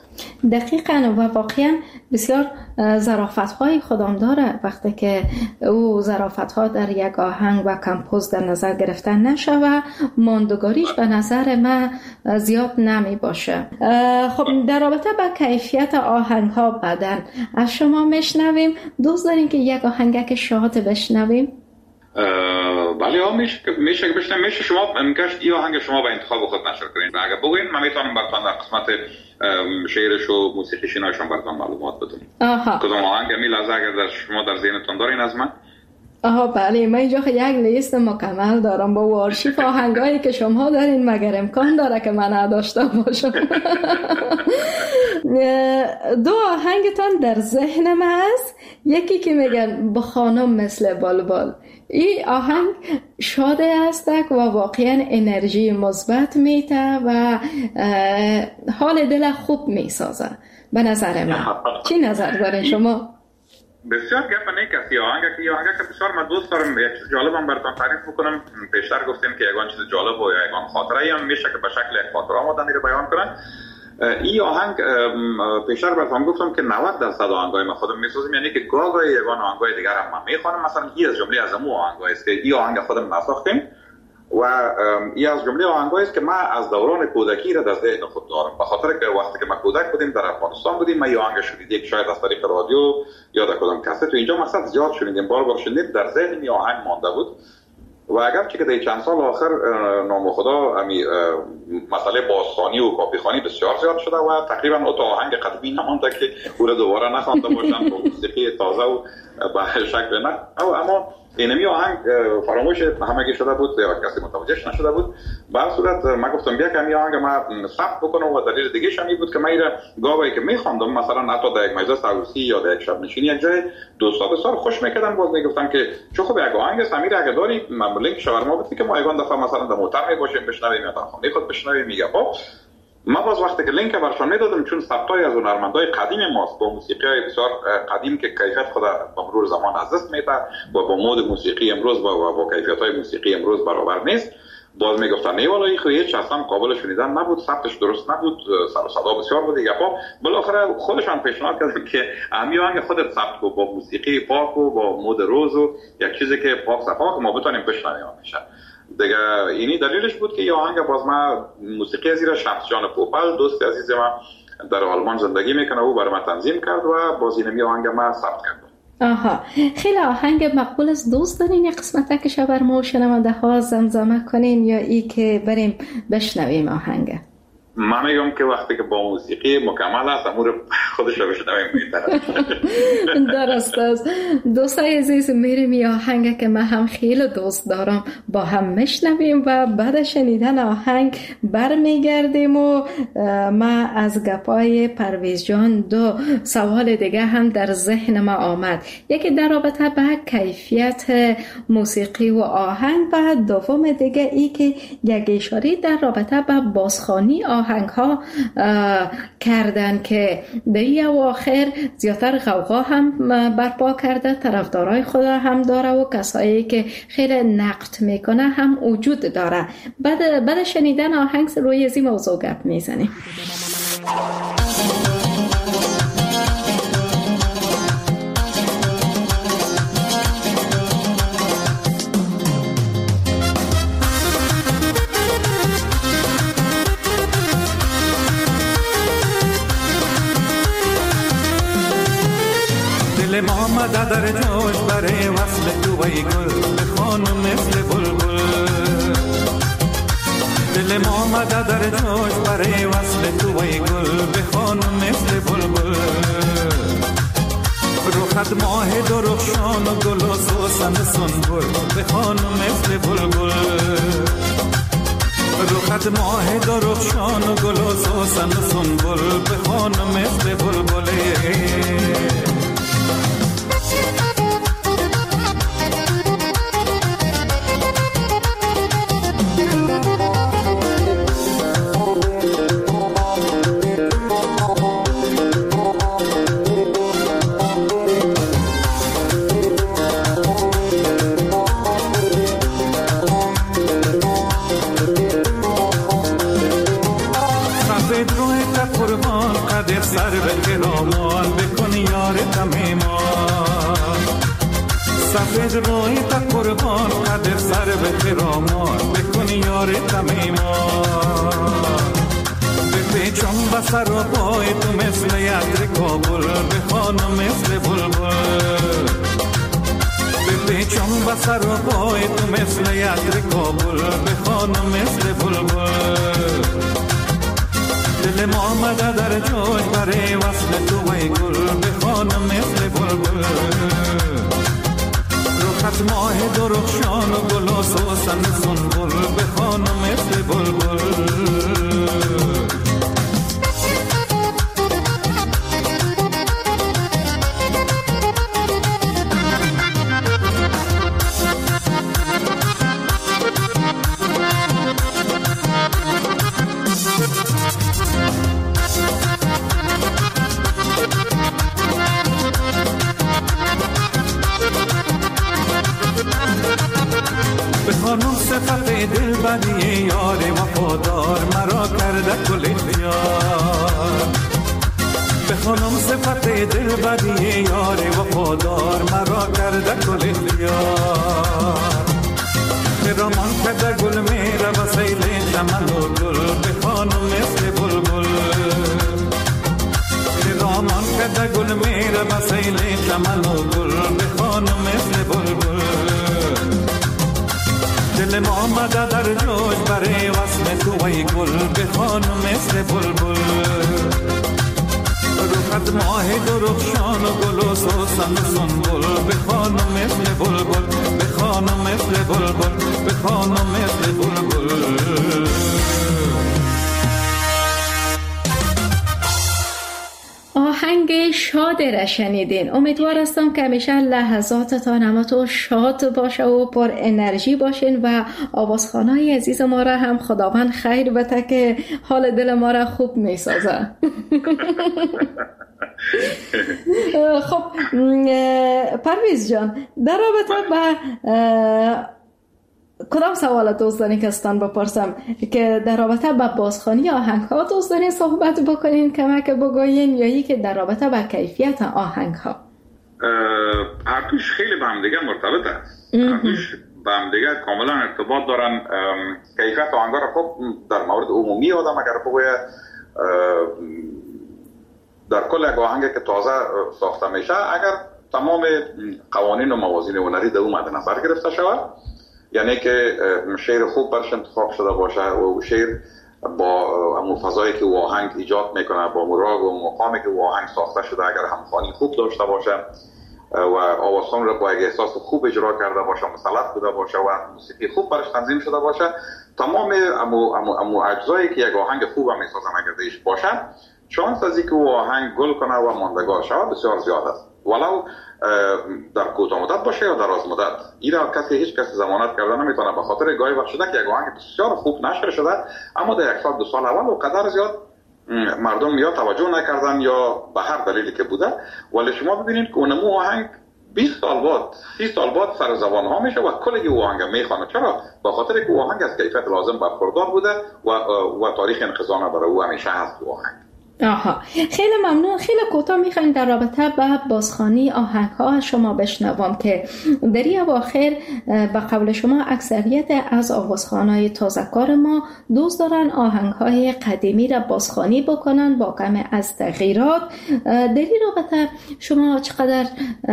دقیقاً و واقعاً بسیار ظرافت‌های خودم داره وقتی که او ظرافت‌ها در یک آهنگ و کمپوز در نظر گرفتن نشه و ماندگاریش به نظر من زیاد نمی باشه. خب در رابطه با کیفیت آهنگ‌ها بعداً از شما میشنویم. دوست دارین که یک آهنگک شاد بشنویم؟ بله ها میشه میشه که بشنم میشه شما میگشت این آهنگ شما به انتخاب خود نشر کنین و اگر بگوین من میتونم براتون در قسمت شعرش و موسیقیش ایناشون براتون معلومات بدم. کدوم آهنگ می لحظه اگر در شما در ذهنتون دارین از من؟ آها بله، من اینجا یک لیست مکمل دارم با آرشیف آهنگایی که شما دارین، مگر امکان داره که من نداشته باشم. دو آهنگتان در ذهن من است، یکی که میگن با خانم مثل بلبل. این آهنگ شاده است و واقعا انرژی مثبت میده و حال دل خوب میسازه به نظر من. چی نظر دارین شما؟ بسیار گپ نه کسی آهنگ که آهنگ که بسیار من دوست دارم. یک چیز جالبم براتون تعریف میکنم. پیشتر گفتیم که یگان چیز جالب و یگان خاطره هم میشه که به شکل یک خاطره آمدن رو بیان کنن. این آهنگ پیشتر براتون گفتم که نود درصد آهنگای ما خودم میسازم، یعنی که گاهی یگان آهنگای دیگر هم من میخوانم. مثلا این از جمله از امو آهنگایی است که این آهنگ خودم نساختیم و این از جمله آهنگایی است که من از دوران کودکی را در ذهن خود دارم، به خاطر که وقتی که ما کودک بودیم در افغانستان بودیم ما این آهنگ شنیدیم، شاید از طریق رادیو یا در کدام کاست تو اینجا مثلا زیاد شنیدیم، بار بار شنیدیم، در ذهن این آهنگ مانده بود. و اگر چه که در چند سال آخر نام خدا امی مسئله بازخوانی و کاپیخوانی بسیار زیاد شده و تقریبا اون آهنگ قدیمی نمونده که او را دوباره نخوانده باشن با موسیقی تازه و به شکل نه. اما اینمی آهنگ فراموش همگی شده بود یا کسی متوجهش نشده بود. به هر صورت من گفتم بیا که این آهنگ ما ثبت بکنم و دلیل دیگه شمی بود که من ایره گاهی که میخواندم مثلا حتی در یک مجلس عروسی یا در یک شب نشینی یک جای دوستا بسیار خوش میکردن، باز میگفتن که چه خوب یک آهنگ سمیر اگه داری لینک شاورما بدی که ما یگان دفعه مثلا در موتر میباشیم بشنویم یا در خانه خود بشنویم. میگه خب ما باز وقتی که لینک برشان میدادم، چون ثبتای از هنرمندای قدیم ماست با موسیقی‌های بسیار قدیم که کیفیت خود با مرور زمان از دست میده و با مود موسیقی امروز با با کیفیت‌های موسیقی امروز برابر نیست، باز میگفتن نه والا این خو هیچ اصلا قابل شنیدن نبود، ثبتش درست نبود، سر و صدا بسیار بود دیگه. خب بالاخره خودشان پیشنهاد کردن که همین آهنگ خودت ثبت کو با موسیقی پاک و با مود روز و یک چیزی که پاک صفا که ما بتونیم بشنویم میشه دیگه. اینی دلیلش بود که یه آهنگ باز ما موسیقی از ایران شمس جان پوپل دوست عزیز ما در آلمان زندگی میکنه او برای من تنظیم کرد و باز اینمی آهنگ ما ثبت کرد. آها خیلی آهنگ مقبول است. دوست دارین یک قسمت که شبر ما و شنونده ها زمزمه کنین یا ای که بریم بشنویم آهنگ؟ من میگم که وقتی که با موسیقی مکمل است امور خودش رو بشنویم میتره. درست است. دوستای عزیز میریم این آهنگ که من هم خیلی دوست دارم با هم میشنویم و بعد شنیدن آهنگ برمیگردیم و ما از گپای پرویز جان دو سوال دیگه هم در ذهن ما آمد، یکی در رابطه به کیفیت موسیقی و آهنگ و دوم دیگه ای که یک اشاره در رابطه به بازخوانی آهنگ ها کردن که به این اواخر زیادتر غوغا هم برپا کرده، طرفدارای خود هم داره و کسایی که خیلی نقد میکنه هم وجود داره. بعد بعد شنیدن آهنگ روی این موضوع گپ میزنیم. دل ما آمده در جوش برای وصل تو ای گل به خانم مثل بلبل. دل ما آمده در جوش برای وصل تو ای گل به خانم مثل بلبل. روخت ماه درخشان و گل و سوسن سنبل به خانم مثل بلبل. روخت ماه درخشان و گل و سوسن سنبل به خانم مثل بلبل. سر پای تا قربان قدر سر به کرامات بکن یار تمیمان بپیچم بسر و پای تو مثل یدر کابل بخوانم مثل بلبل بپیچم بسر و پای تو مثل یدر کابل بخوانم مثل بلبل دل ما آمده در جوش برای وصل تو وی گل بخوانم مثل بلبل رخت ماه درخشان و گل و سوسن سنبل بخوانم مثل بلبل بخوانم صفت دل بدی یار وفادار مرا کرده کل اختیار بخوانم صفت دل بدی یار وفادار مرا کرده کل اختیار برامان کرده گل میره و سیل چمن و گل بخوانم مثل بلبل برامان کرده گل میره و سیل چمن و گل بخوانم مثل بلبل دل ما آمده در جوش برای وصل تو وی گل بخوانم مثل بلبل رخت ماه درخشان و گل و سوسن سنبل بخوانم مثل بلبل بخوانم مثل بلبل بخوانم مثل بلبل آهنگ شاد را شنیدین. امیدوار هستم که همیشه لحظاتتان همتون شاد باشه و پر انرژی باشین و آوازخوانای عزیز ما را هم خداوند خیر بده که حال دل ما را خوب میسازه. خب پرویز جان، در رابطه با کدام سوال دوستانی که استان بپرسم که در رابطه با بازخوانی آهنگ ها دوستانی صحبت بکنین، کمک بگوین، یا ای که در رابطه با کیفیت آهنگ ها؟ هر دوش خیلی به هم دیگه مرتبط است. هر دوش به هم دیگه کاملا ارتباط دارن. کیفیت آهنگ ها را خب در مورد عمومی آدم اگر بگوید در کل یک آهنگ که تازه ساخته میشه اگر تمام قوانین و موازین هنری در اون مد نظر گرفته شود، یعنی که شعر خوب برش انتخاب شده باشه و شعر با همون فضایی که او آهنگ ایجاد میکنه، با مراغ و مقامی که او آهنگ ساخته شده، اگر همخوانی خوب داشته باشه و آوازخوان را با یک احساس خوب اجرا کرده باشه، مسلط بوده باشه و موسیقی خوب برش تنظیم شده باشه، تمام امو امو امو اجزایی که یک آهنگ خوب هم میسازن اگر دیش باشه، شانس از اینکه او آهنگ گل کنه و ماندگار شود بسیار زیاد است. ولو در کوتاه مدت باشه یا دراز مدت، این را کسی هیچ کسی ضمانت کرده نمیتونه، به خاطر گاهی وقت شده که یک آهنگ بسیار خوب نشر شده اما در یک سال دو سال اول و قدر زیاد مردم یا توجه نکردن یا به هر دلیلی که بوده، ولی شما ببینید که اونمو آهنگ بیست سال بعد سی سال بعد سر زبان ها میشه و کلی او آهنگ میخوانه. چرا؟ به خاطر که او آهنگ از کیفیت لازم برخوردار بوده و و تاریخ انقضا نداره، او همیشه هست او آهنگ. آها، خیلی ممنون. خیلی کوتاه میخوایم در رابطه با بازخوانی آهنگ ها شما بشنوم که در این اواخر به قول شما اکثریت از آوازخوانای تازه‌کار ما دوست دارن آهنگ های قدیمی را بازخوانی بکنن با کم از تغییرات. در این رابطه شما چقدر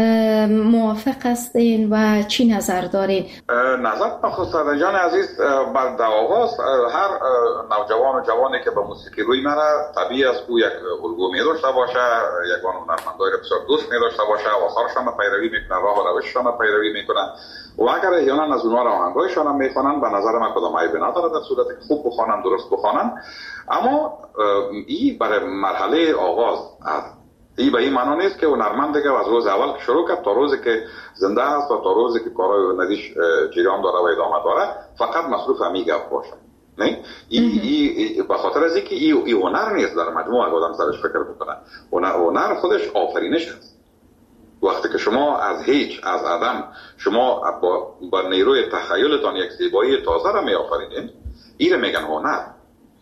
موافق هستین و چی نظر دارین؟ نظر بخصوص جان عزیز، بعد آغاز هر نوجوان و جوانی که به موسیقی روی میره طبیعی است یک الگو می داشته باشه، یک هنرمندای بسیار دوست می داشته باشه، آثارشان پیروی میکنه، راه و روششان پیروی میکنه و اگر احیانا از اونها آهنگایشان هم میخوانن، به نظر من کدام عیبی نداره در صورتی که خوب بخوانن، درست بخوانن. اما این برای مرحله آغاز است. این به این معنی نیست که هنرمند دیگه از روز اول شروع کرد تا روزی که زنده هست و تا روزی که کارهای هنریش جریان داره و ادامه داره فقط مصروف همین گپ باشه. نه، ای ای به خاطر از اینکه ای ای هنر نیست در مجموع اگه آدم سرش فکر بکنه. هنر هنر خودش آفرینش است. وقتی که شما از هیچ، از عدم، شما با, با نیروی تخیلتان یک زیبایی تازه را می آفرینید، این را میگن هنر.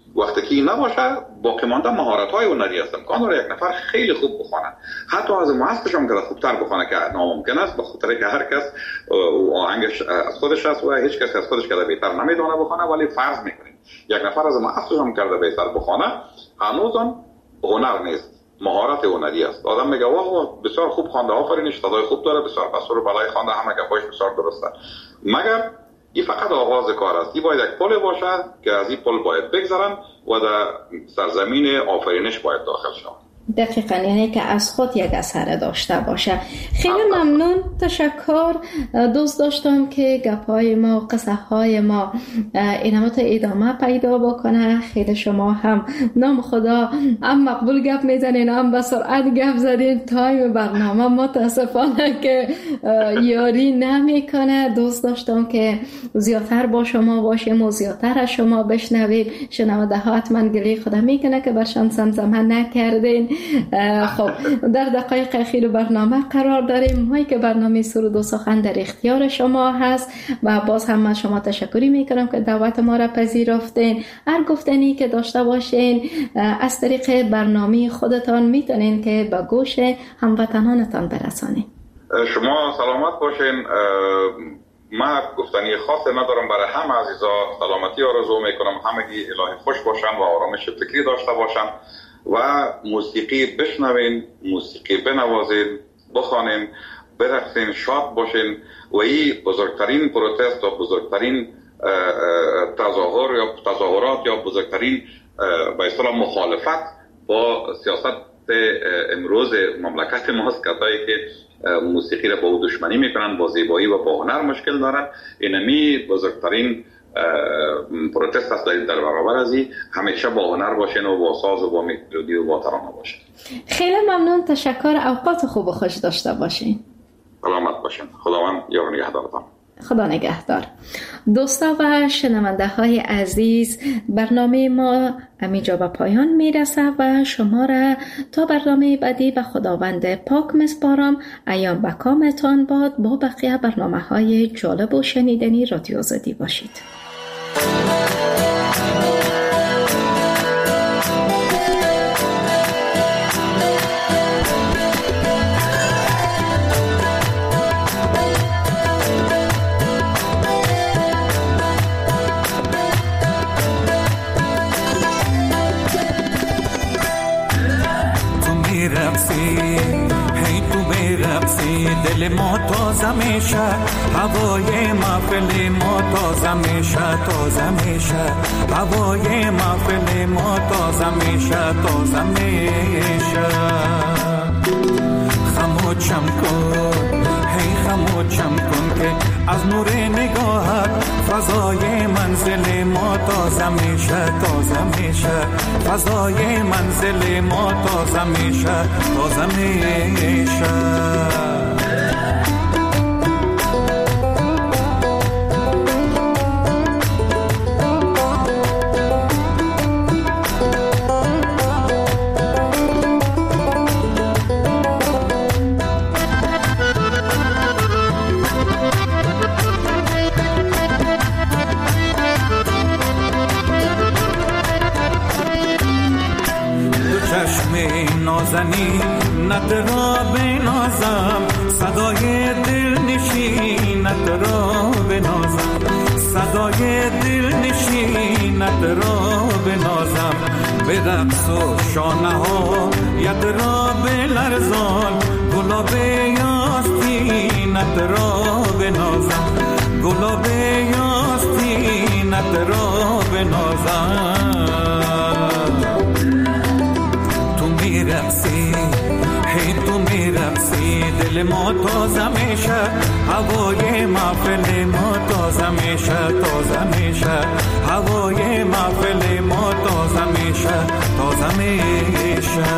وقتی که این نباشه باقی مانده مهارت‌های هنری است. امکان داره یک نفر خیلی خوب بخونه، حتی از ماستش هم که خوبتر بخونه که ناممکن است، به خاطر که هر کس آهنگش از خودش است و هیچ کس از خودش که بهتر نمیدونه بخونه، ولی فرض میکنیم یک نفر از ماستش هم کرده بهتر بخونه، هنوزم هنر نیست، مهارت هنری است. آدم میگه واه بسیار خوب خوانده، آفرین، صدای خوب داره، بسیار بسور بالای خوانده، همه گپاش بسیار درسته، مگر این فقط آغاز کار است. این باید یک پل باشه که از این پل باید بگذرن و در سرزمین آفرینش باید داخل شوند. دقیقاً، یعنی که از خود یک اثر داشته باشه. خیلی ممنون، تشکر. دوست داشتم که گپای ما، قصه های ما اینمات ادامه پیدا بکنه. خیلی شما هم نام خدا هم مقبول گپ میزنین، هم به سرعت گپ زدین. تایم برنامه متاسفانه که یاری نمیکنه. دوست داشتم که زیادتر با شما باشیم و زیادتر از شما بشنویم. شنونده ها حتما گلی خدا میکنه که برشان زمزمه نکردین. خب در دقایق اخیر برنامه قرار داریم. مایی که برنامه سرود و سخن در اختیار شما هست و باز هم من شما تشکری میکنم که دعوت ما را پذیرفتین. هر گفتنی که داشته باشین از طریق برنامه خودتان میتونین که به گوش هموطنانتان برسانین. شما سلامت باشین. من گفتنی خاصی ندارم، برای همه عزیزا سلامتی آرزو میکنم، همگی الهی خوش باشن و آرامش فکری داشته باشن و موسیقی بشنوین، موسیقی بنوازین، بخوانین، برقصین، شاد باشین و این بزرگترین پروتست و بزرگترین تظاهر یا تظاهرات یا بزرگترین به اصطلاح مخالفت با سیاست امروز مملکت ماست، کسایی که موسیقی را با او دشمنی میکنن، با زیبایی و با هنر مشکل دارن. اینمی بزرگترین پروتست است در برابر از این. همیشه با هنر باشین و با ساز و با ملودی و با ترانه باشین. خیلی ممنون، تشکر. اوقات خوب و خوش داشته باشین. سلامت باشین. خداوند یار نگهدارتان. خدا نگهدار. دوستا و شنونده های عزیز، برنامه ما همینجا به پایان میرسه و شما را تا برنامه بعدی به خداوند پاک مسپارم. ایام به کامتان باد. با بقیه برنامه های جالب و شنیدنی رادیو آزادی باشید. دل ما تازه میشه، هوای محفل ما تازه میشه، تازه میشه، هوای محفل ما تازه میشه، تازه میشه. خموشم کن، هی خموشم کن که از نور نگاهت فضای منزل ما تازه میشه، تازه میشه، فضای منزل ما تازه میشه، تازه میشه. نازنی ندرا بنازم، صدای دل نشین ندرا بنازم، صدای دل نشین ندرا بنازم. به رقص و شانه ها یدرا بلرزان، گلاب یاستی ندرا بنازم، گلاب یاستی ندرا بنازم. میرقصی، هی تو میرقصی، دل ما تازه میشه، هوای محفل ما تازه میشه، تازه میشه، هوای محفل ما تازه میشه، تازه میشه.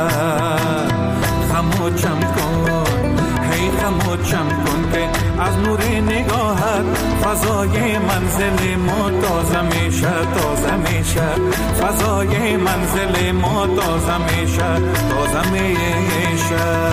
خموشم کن، هی خموشم کن که از نور نگاهت فضای منزل ما تازه میشه، تازه میشه، فضای منزل ما تازه میشه، تازه میشه.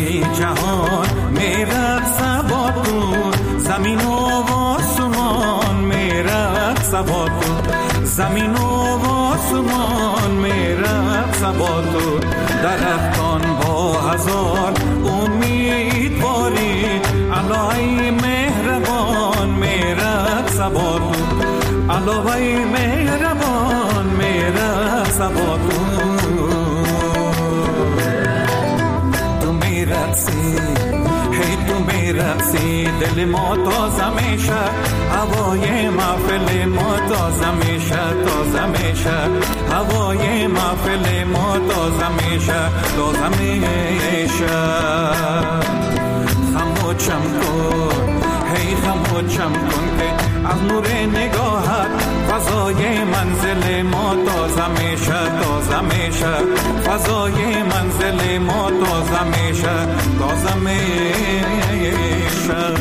جهان میرقص با تو، زمین و آسمان میرقص با تو، زمین و آسمان میرقص با تو. درختان با هزار امید باری، الهی مهربان میرقص با تو، الهی مهربان میرقص با تو. تو میرقصی، هی تو میرقصی، دل ما تازه میشه، هوای محفل ما تازه میشه، تازه میشه، هوای محفل ما تازه میشه، تازه میشه. خموشم کن، هی خموشم کن که از نور نگاهت فضای منزل ما تازه میشه، تازه میشه، فضای منزل ما تازه میشه، تازه میشه.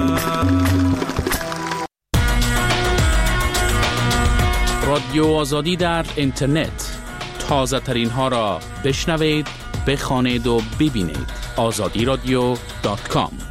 رادیو آزادی در اینترنت، تازه ترین ها را بشنوید، بخوانید و ببینید. آزادی رادیو دات کام